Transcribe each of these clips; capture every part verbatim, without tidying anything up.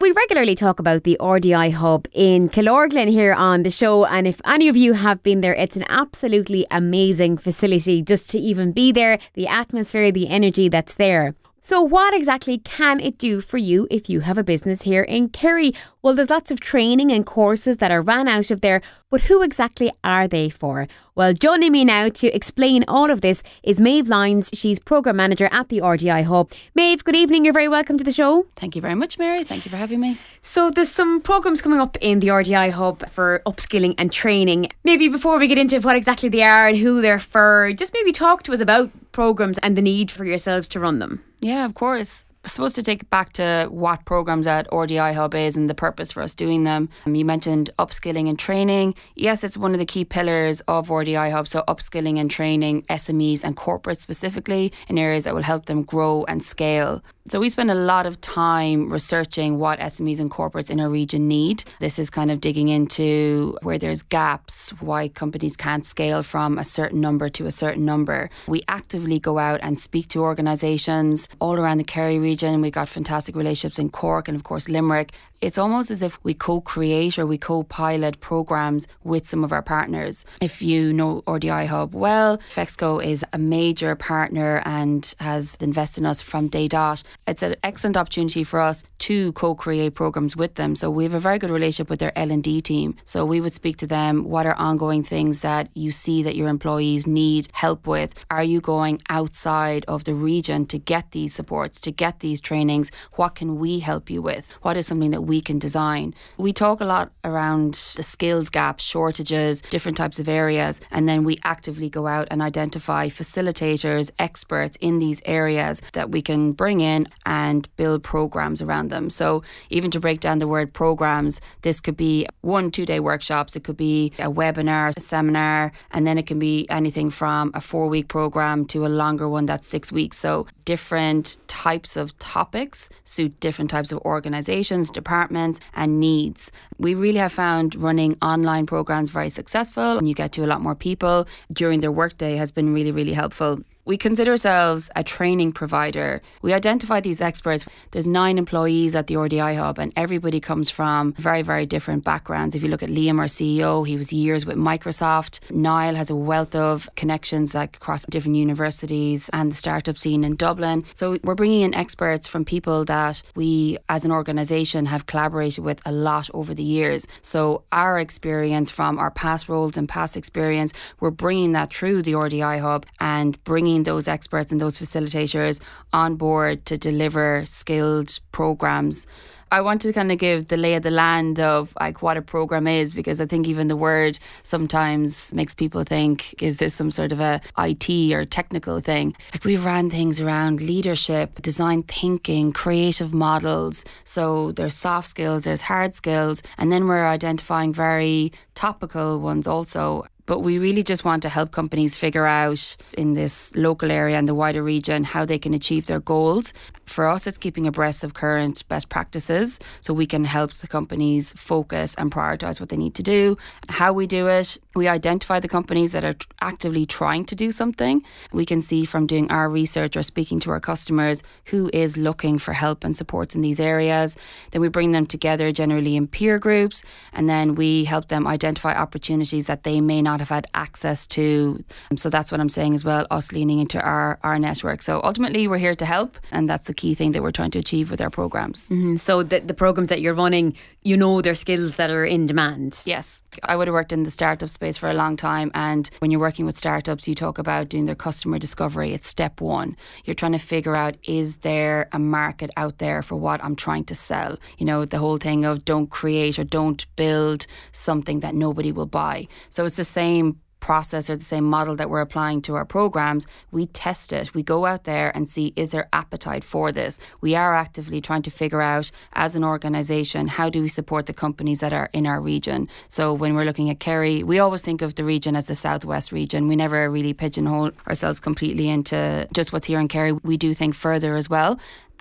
we regularly talk about the R D I Hub in Killorglin here on the show, and if any of you have been there, it's an absolutely amazing facility just to even be there, the atmosphere, the energy that's there. So what exactly can it do for you if you have a business here in Kerry? Well, there's lots of training and courses that are ran out of there, but who exactly are they for? Well, joining me now to explain all of this is Maeve Lyons. She's Programme Manager at the R D I Hub. Maeve, good evening. You're very welcome to the show. Thank you very much, Mary. Thank you for having me. So there's some programmes coming up in the R D I Hub for upskilling and training. Maybe before we get into what exactly they are and who they're for, just maybe talk to us about programmes and the need for yourselves to run them. Yeah, of course. I'm supposed to take it back to what programmes at R D I Hub is and the purpose for us doing them. Um, you mentioned upskilling and training. Yes, it's one of the key pillars of R D I Hub. So upskilling and training S M Es and corporates specifically in areas that will help them grow and scale. So we spend a lot of time researching what S M Es and corporates in our region need. This is kind of digging into where there's gaps, why companies can't scale from a certain number to a certain number. We actively go out and speak to organisations all around the Kerry region. We've got fantastic relationships in Cork and of course Limerick. It's almost as if we co-create or we co-pilot programmes with some of our partners. If you know R D I Hub well, Fexco is a major partner and has invested in us from day dot. It's an excellent opportunity for us to co-create programmes with them. So we have a very good relationship with their L and D team. So we would speak to them, what are ongoing things that you see that your employees need help with? Are you going outside of the region to get these supports, to get these trainings? What can we help you with? What is something that we can design? We talk a lot around the skills gaps, shortages, different types of areas, and then we actively go out and identify facilitators, experts in these areas that we can bring in and build programs around them. So even to break down the word programs, this could be one, two day workshops, it could be a webinar, a seminar, and then it can be anything from a four week program to a longer one that's six weeks. So different types of topics suit different types of organisations, departments and needs. We really have found running online programs very successful, and you get to a lot more people during their workday has been really, really helpful. We consider ourselves a training provider. We identify these experts. There's nine employees at the R D I Hub and everybody comes from very, very different backgrounds. If you look at Liam, our C E O, he was years with Microsoft. Niall has a wealth of connections like across different universities and the startup scene in Dublin. So we're bringing in experts from people that we as an organisation have collaborated with a lot over the years. So our experience from our past roles and past experience, we're bringing that through the R D I Hub and bringing those experts and those facilitators on board to deliver skilled programs. I want to kind of give the lay of the land of like what a program is, because I think even the word sometimes makes people think, is this some sort of a I T or technical thing? Like we ran things around leadership, design thinking, creative models. So there's soft skills, there's hard skills, and then we're identifying very topical ones also. But we really just want to help companies figure out in this local area and the wider region how they can achieve their goals. For us, it's keeping abreast of current best practices so we can help the companies focus and prioritise what they need to do. How we do it, we identify the companies that are actively trying to do something. We can see from doing our research or speaking to our customers who is looking for help and supports in these areas. Then we bring them together generally in peer groups, and then we help them identify opportunities that they may not have had access to. So that's what I'm saying as well, us leaning into our, our network. So ultimately we're here to help, and that's the key thing that we're trying to achieve with our programs. Mm-hmm. So the, the programs that you're running, you know they're skills that are in demand. Yes. I would have worked in the startup space for a long time, and when you're working with startups, you talk about doing their customer discovery. It's step one. You're trying to figure out, is there a market out there for what I'm trying to sell? You know, the whole thing of don't create or don't build something that nobody will buy. So it's the same process or the same model that we're applying to our programs. We test it. We go out there and see, is there appetite for this? We are actively trying to figure out as an organisation, how do we support the companies that are in our region? So when we're looking at Kerry, we always think of the region as the southwest region. We never really pigeonhole ourselves completely into just what's here in Kerry. We do think further as well. And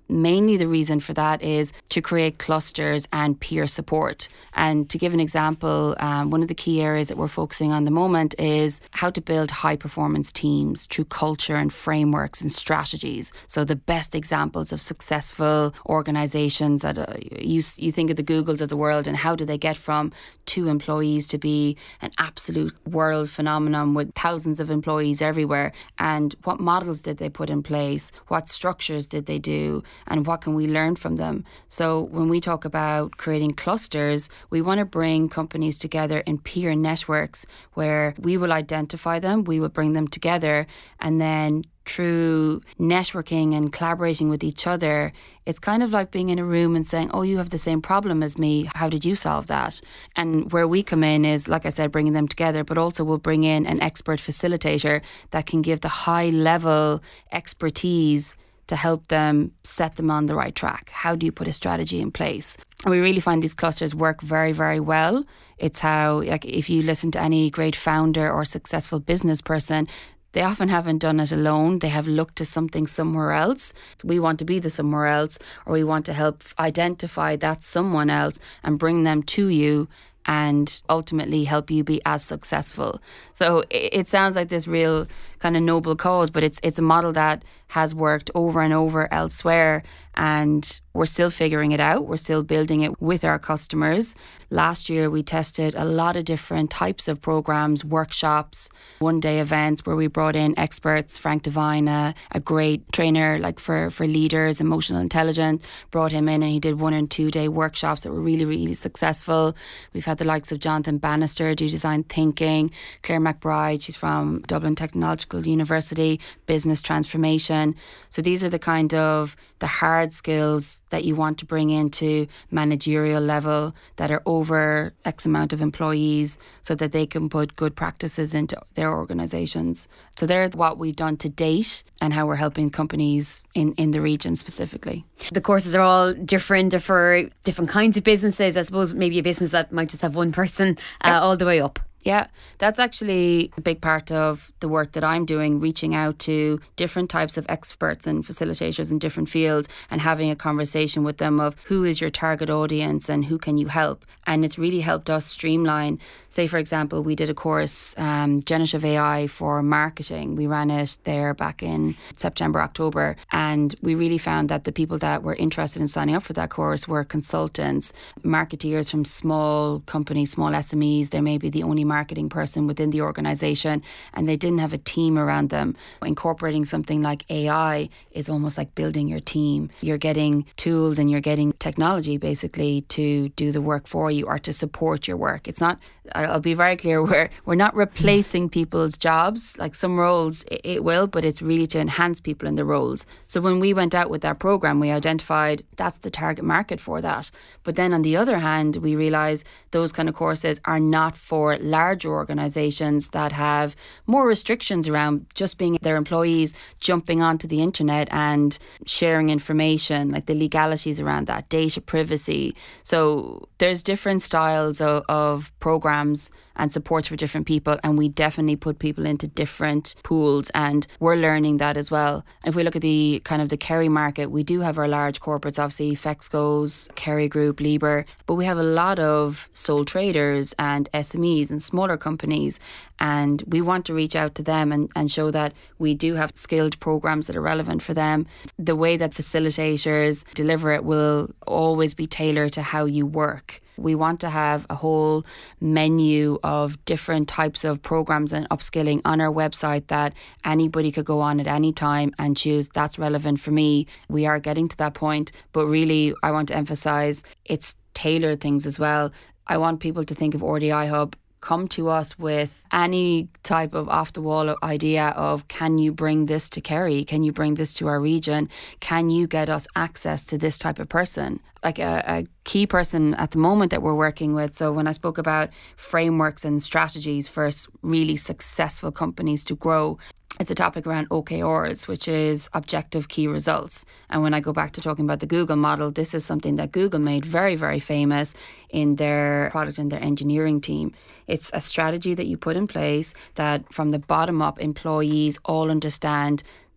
mainly the reason for that is to create clusters and peer support. And to give an example, um, one of the key areas that we're focusing on at the moment is how to build high performance teams through culture and frameworks and strategies. So the best examples of successful organizations that uh, you, you think of the Googles of the world, and how do they get from two employees to be an absolute world phenomenon with thousands of employees everywhere, and what models did they put in place, what structures did they do, and what can we learn from them. So when we talk about creating clusters, we want to bring companies together in peer networks where we will identify them, we will bring them together, and then through networking and collaborating with each other, it's kind of like being in a room and saying, oh, you have the same problem as me. How did you solve that? And where we come in is, like I said, bringing them together, but also we'll bring in an expert facilitator that can give the high level expertise to help them set them on the right track. How do you put a strategy in place? And we really find these clusters work very, very well. It's how, like, if you listen to any great founder or successful business person, they often haven't done it alone. They have looked to something somewhere else. We want to be the somewhere else, or we want to help identify that someone else and bring them to you and ultimately help you be as successful. So it, it sounds like this real kind of noble cause, but it's it's a model that has worked over and over elsewhere, and we're still figuring it out. We're still building it with our customers. Last year, we tested a lot of different types of programs, workshops, one-day events where we brought in experts. Frank Devine, a, a great trainer like for, for leaders, emotional intelligence, brought him in, and he did one and two-day workshops that were really, really successful. We've had the likes of Jonathan Bannister do design thinking, Claire McBride, she's from Dublin Technological University, business transformation. So these are the kind of the hard skills that you want to bring into managerial level that are over X amount of employees so that they can put good practices into their organisations. So they're what we've done to date and how we're helping companies in, in the region specifically. The courses are all different for different kinds of businesses. I suppose maybe a business that might just have one person uh, yep. all the way up. Yeah, that's actually a big part of the work that I'm doing, reaching out to different types of experts and facilitators in different fields and having a conversation with them of who is your target audience and who can you help. And it's really helped us streamline. Say, for example, we did a course, um, Generative A I for marketing. We ran it there back in September, October. And we really found that the people that were interested in signing up for that course were consultants, marketeers from small companies, small S M Es. They may be the only marketing person within the organisation, and they didn't have a team around them. Incorporating something like A I is almost like building your team. You're getting tools and you're getting technology basically to do the work for you or to support your work. It's not, I'll be very clear, we're, we're not replacing people's jobs. Like some roles it, it will, but it's really to enhance people in the roles. So when we went out with that programme, we identified that's the target market for that. But then on the other hand, we realised those kind of courses are not for larger organisations that have more restrictions around just being their employees jumping onto the internet and sharing information, like the legalities around that, data privacy. So there's different styles of, of programs and supports for different people, and we definitely put people into different pools, and we're learning that as well. If we look at the kind of the Kerry market, we do have our large corporates, obviously Fexco's, Kerry Group, Liebherr, but we have a lot of sole traders and S M Es and smaller companies, and we want to reach out to them and, and show that we do have skilled programs that are relevant for them. The way that facilitators deliver it will always be tailored to how you work. We want to have a whole menu of different types of programs and upskilling on our website that anybody could go on at any time and choose that's relevant for me. We are getting to that point, but really I want to emphasise it's tailored things as well. I want people to think of R D I Hub, come to us with any type of off-the-wall idea of, can you bring this to Kerry? Can you bring this to our region? Can you get us access to this type of person? Like a, a key person at the moment that we're working with. So when I spoke about frameworks and strategies for really successful companies to grow, it's a topic around O K Rs, which is objective key results. And when I go back to talking about the Google model, this is something that Google made very, very famous in their product and their engineering team. It's a strategy that you put in place that from the bottom up, employees all understand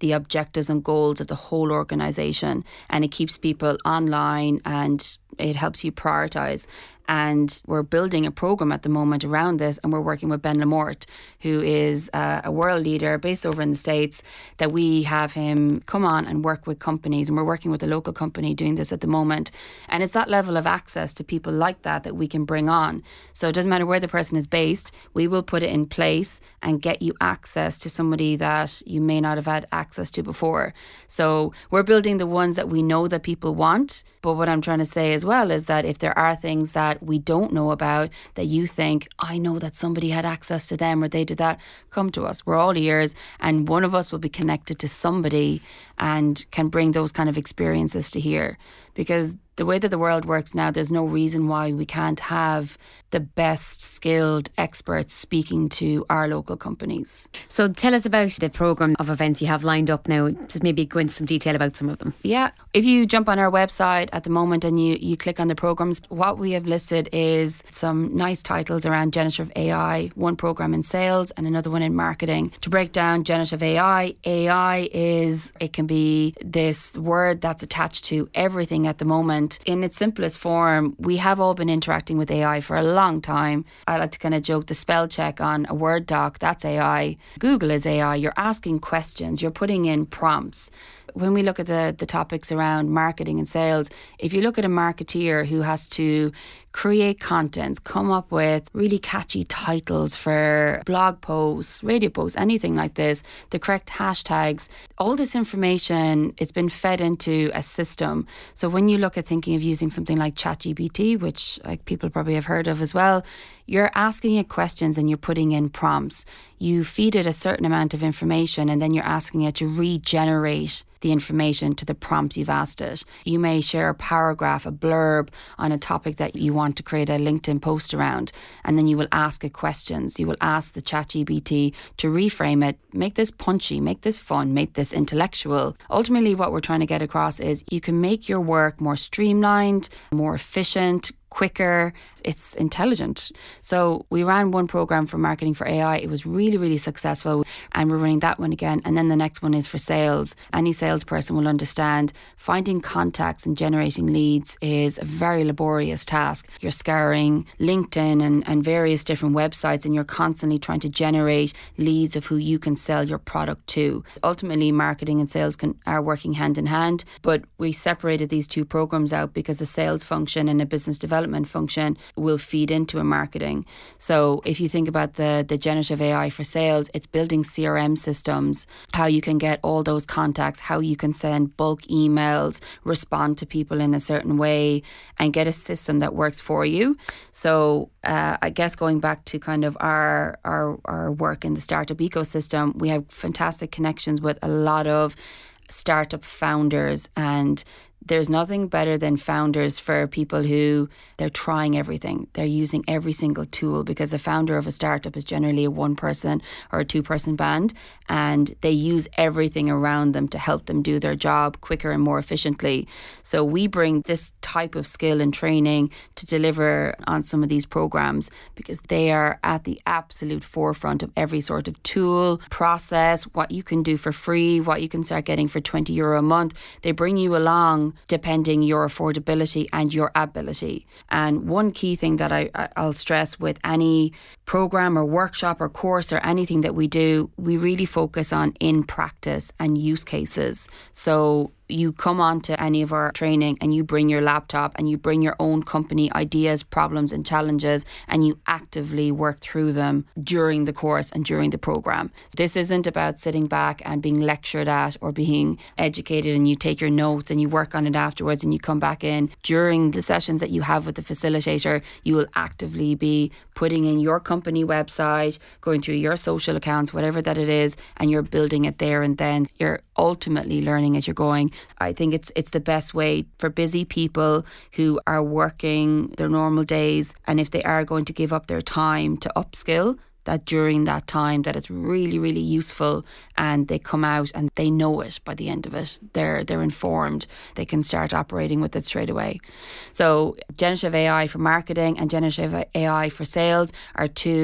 the objectives and goals of the whole organisation, and it keeps people online and it helps you prioritise. And we're building a program at the moment around this, and we're working with Ben Lamort, who is uh, a world leader based over in the States, that we have him come on and work with companies, and we're working with a local company doing this at the moment. And it's that level of access to people like that that we can bring on. So it doesn't matter where the person is based, we will put it in place and get you access to somebody that you may not have had access to before. So we're building the ones that we know that people want. But what I'm trying to say as well is that if there are things that we don't know about, that you think, I know that somebody had access to them or they did that, come to us. We're all ears, and one of us will be connected to somebody and can bring those kind of experiences to here. Because the way that the world works now, there's no reason why we can't have the best skilled experts speaking to our local companies. So tell us about the programme of events you have lined up now. Just maybe go into some detail about some of them. Yeah, if you jump on our website at the moment and you, you click on the programmes, what we have listed is some nice titles around generative A I, one programme in sales and another one in marketing. To break down generative A I, A I is, it can be this word that's attached to everything at the moment. In its simplest form, we have all been interacting with A I for a long time. I like to kind of joke the spell check on a Word doc, that's A I. Google is A I. You're asking questions, you're putting in prompts. When we look at the, the topics around marketing and sales, if you look at a marketeer who has to create content, come up with really catchy titles for blog posts, radio posts, anything like this, the correct hashtags, all this information, it's been fed into a system. So when you look at thinking of using something like ChatGPT, which like people probably have heard of as well, you're asking it questions and you're putting in prompts. You feed it a certain amount of information and then you're asking it to regenerate the information to the prompt you've asked it. You may share a paragraph, a blurb on a topic that you want to create a LinkedIn post around, and then you will ask it questions. You will ask the ChatGPT to reframe it, make this punchy, make this fun, make this intellectual. Ultimately, what we're trying to get across is you can make your work more streamlined, more efficient, quicker, it's intelligent. So we ran one program for marketing for A I. It was really, really successful, and we're running that one again. And then the next one is for sales. Any salesperson will understand finding contacts and generating leads is a very laborious task. You're scouring LinkedIn and, and various different websites, and you're constantly trying to generate leads of who you can sell your product to. Ultimately, marketing and sales can, are working hand in hand, but we separated these two programs out because the sales function and a business development function will feed into a marketing. So if you think about the, the generative A I for sales, it's building C R M systems, how you can get all those contacts, how you can send bulk emails, respond to people in a certain way, and get a system that works for you. So uh, I guess going back to kind of our, our, our work in the startup ecosystem, we have fantastic connections with a lot of startup founders, and there's nothing better than founders for people who they're trying everything. They're using every single tool, because a founder of a startup is generally a one person or a two person band, and they use everything around them to help them do their job quicker and more efficiently. So we bring this type of skill and training to deliver on some of these programs, because they are at the absolute forefront of every sort of tool, process, what you can do for free, what you can start getting for twenty euro a month. They bring you along depending your affordability and your ability. And one key thing that I, I'll stress with any program or workshop or course or anything that we do, we really focus on in practice and use cases. So you come on to any of our training and you bring your laptop and you bring your own company ideas, problems and challenges, and you actively work through them during the course and during the program. This isn't about sitting back and being lectured at or being educated and you take your notes and you work on it afterwards and you come back in. During the sessions that you have with the facilitator, you will actively be putting in your company website, going through your social accounts, whatever that it is, and you're building it there and then. You're ultimately learning as you're going. I think it's it's the best way for busy people who are working their normal days, and if they are going to give up their time to upskill, that during that time that it's really, really useful, and they come out and they know it by the end of it. They're they're informed. They can start operating with it straight away. So generative A I for marketing and generative A I for sales are two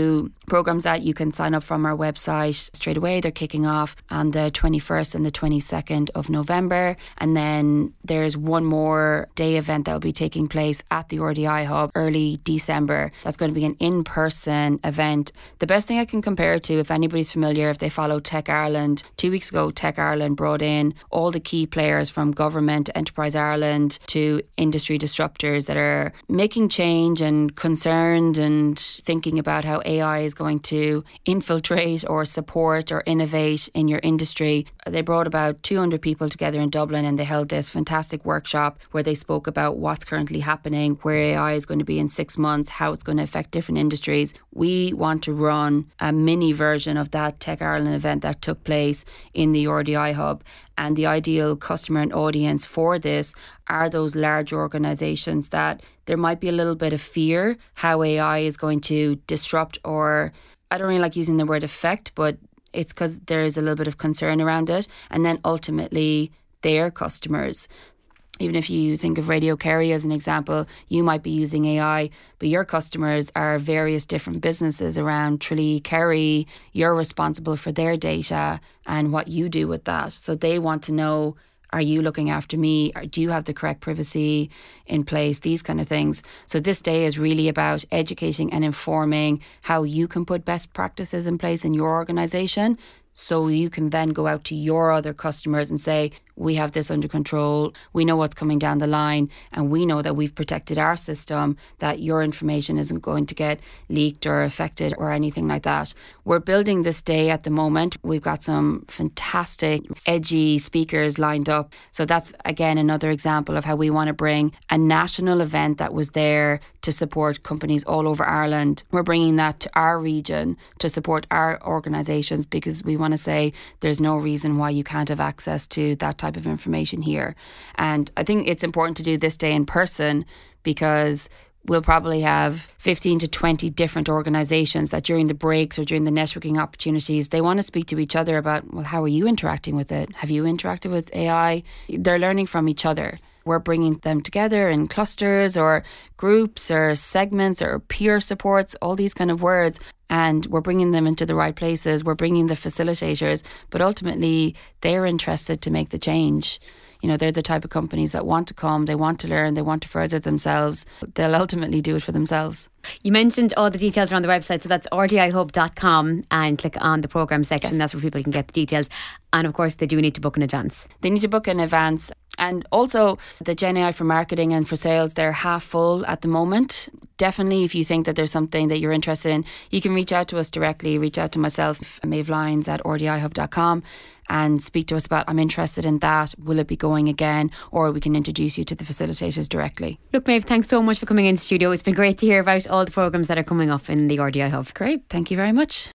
programs that you can sign up from our website straight away. They're kicking off on the twenty-first and the twenty-second of November. And then there's one more day event that will be taking place at the R D I Hub early December. That's going to be an in-person event. The best thing I can compare it to, if anybody's familiar, if they follow Tech Ireland, two weeks ago Tech Ireland brought in all the key players from government, Enterprise Ireland to industry disruptors that are making change and concerned and thinking about how A I is going to infiltrate or support or innovate in your industry. They brought about two hundred people together in Dublin, and they held this fantastic workshop where they spoke about what's currently happening, where A I is going to be in six months, how it's going to affect different industries. We want to run a mini version of that Tech Ireland event that took place in the R D I Hub. And the ideal customer and audience for this are those large organisations that there might be a little bit of fear how A I is going to disrupt, or I don't really like using the word affect, but it's because there is a little bit of concern around it. And then ultimately their customers. Even if you think of Radio Kerry as an example, you might be using A I, but your customers are various different businesses around Tralee, Kerry. You're responsible for their data and what you do with that. So they want to know, are you looking after me? Or do you have the correct privacy in place? These kind of things. So this day is really about educating and informing how you can put best practices in place in your organisation, so you can then go out to your other customers and say, we have this under control, we know what's coming down the line, and we know that we've protected our system, that your information isn't going to get leaked or affected or anything like that. We're building this day at the moment. We've got some fantastic, edgy speakers lined up. So that's, again, another example of how we want to bring a national event that was there to support companies all over Ireland. We're bringing that to our region to support our organisations, because we want to say there's no reason why you can't have access to that type of information here. And I think it's important to do this day in person, because we'll probably have fifteen to twenty different organisations that during the breaks or during the networking opportunities, they want to speak to each other about, well, how are you interacting with it? Have you interacted with A I? They're learning from each other. We're bringing them together in clusters or groups or segments or peer supports, all these kind of words. And we're bringing them into the right places. We're bringing the facilitators, but ultimately they're interested to make the change. You know, they're the type of companies that want to come, they want to learn, they want to further themselves. They'll ultimately do it for themselves. You mentioned all the details are on the website, so that's r d i hub dot com, and click on the programme section. Yes. That's where people can get the details. And of course, they do need to book in advance. They need to book in advance. And also the Gen A I for marketing and for sales, they're half full at the moment. Definitely, if you think that there's something that you're interested in, you can reach out to us directly. Reach out to myself, Maeve Lyons at r d i hub dot com, and speak to us about, I'm interested in that. Will it be going again? Or we can introduce you to the facilitators directly. Look, Maeve, thanks so much for coming in the studio. It's been great to hear about all the programmes that are coming up in the R D I Hub. Great. Thank you very much.